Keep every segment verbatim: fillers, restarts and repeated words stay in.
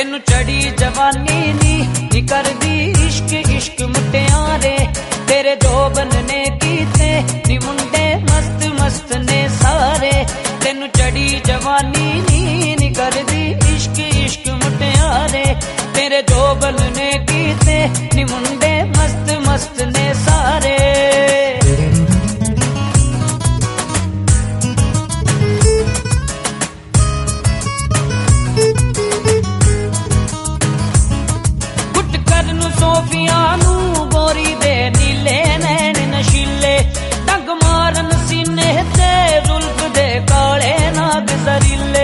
तेनू चढ़ी जवानी नी नी करदी इश्क इश्क मुटियारे तेरे जोबन ने कीते नी मुंडे मस्त मस्त ने सारे तेनू चढ़ी जवानी नी नी करदी इश्क इश्क मुटियारे तेरे जोबन ने कीते नी मुंडे मस्त मस्त ने सारे सोफिया नू गोरी दे नीले नैन नशीले डंग मारन सीने ते जुल्फ दे काले नाग जरीले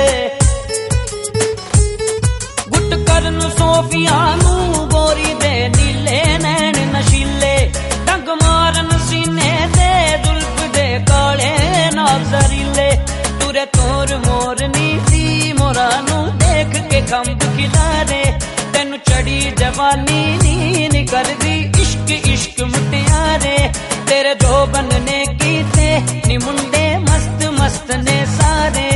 गुट करन सोफिया नू गोरी दे नीले नैन नशीले डंग मारन सीने ते जुल्फ दे काले नाग जरीले तुरे तोर मोर नीती मोरा नू देख के कंब खिलारे तेनू चढ़ी जवानी नी नी करदी इश्क इश्क मुटियारे तेरे जोबन ने कीते नी मुंडे मस्त मस्त ने सारे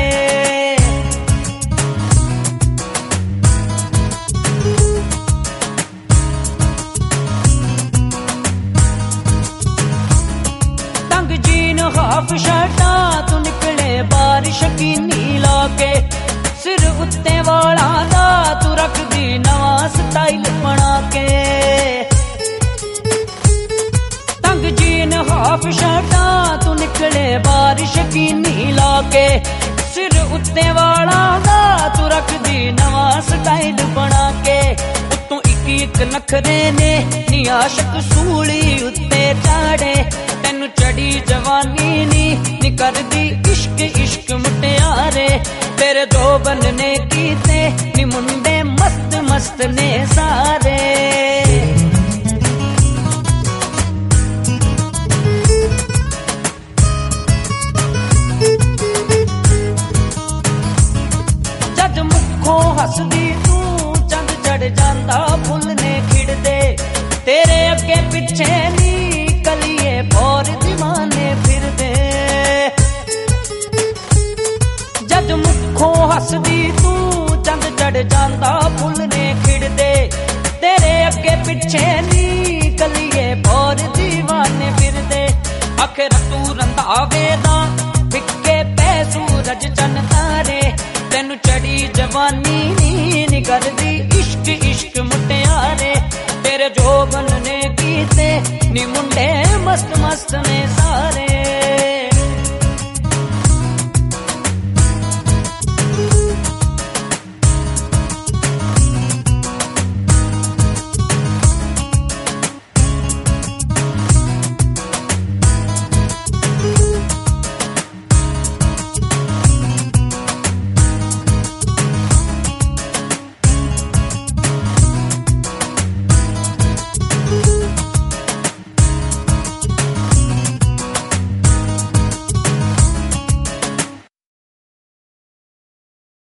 तंग जीन हाफ शर्टा तू निकले बारिश की नीला के सिर उत्ते वाला दा तू रख दी नवा स्टाइल बना के तंग जीन हाफ शर्टा तू निकले बारिश की नीला के सिर उत्ते वाला दा तू रख दी नवा स्टाइल बना के उत्तों इक इक नखरे ने नी आशक सूली उत्ते चाड़े तेनू चढ़ी जवानी नी नी करदी इश्क इश्क मुटियारे तेरे जोबन ने कीते नी मुंडे मस्त मस्त ने सारे जद मुखों हसदी तू चंद चढ़ जांदा फुल ने खिड़दे तेरे अगे पिछे नी कलिए भौर दीवाने फिरदे जद मुखों हसदी तू चंद चढ़ जांदा फुल ने खिड़दे तेरे अगे पिछे नी कलिए भौर दीवाने फिरदे आखिर तू रंधावे दा फिक्के पै सूरज चन तारे तेनू चढ़ी जवानी नी नी करदी इश्क इश्क मुटियारे तेरे जोबन ने कीते नी मुंडे मस्त मस्त ने सारे